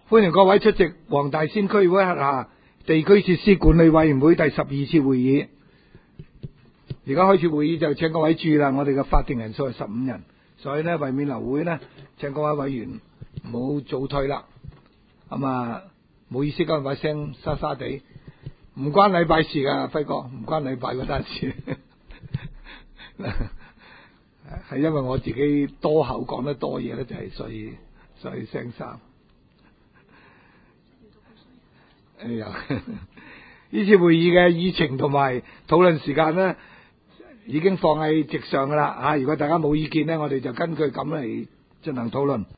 歡迎各位出席黃大仙區會下地區設施管理委員會第12次會議。而家開始會議就請各位注意啦，我哋嘅法定人數係15人，所以呢，為免流會呢，請各位委員唔好早退啦。咁啊，唔好意思，今日把聲沙沙地，唔關禮拜事噶，輝哥，唔關禮拜嗰單事，係因為我自己多口講得多嘢咧，就係所以聲沙。哎呀，呢次會議嘅議程同埋討論時間呢，已經放喺席上噶啦。如果大家冇意見呢，我哋就根據咁嚟進行討論。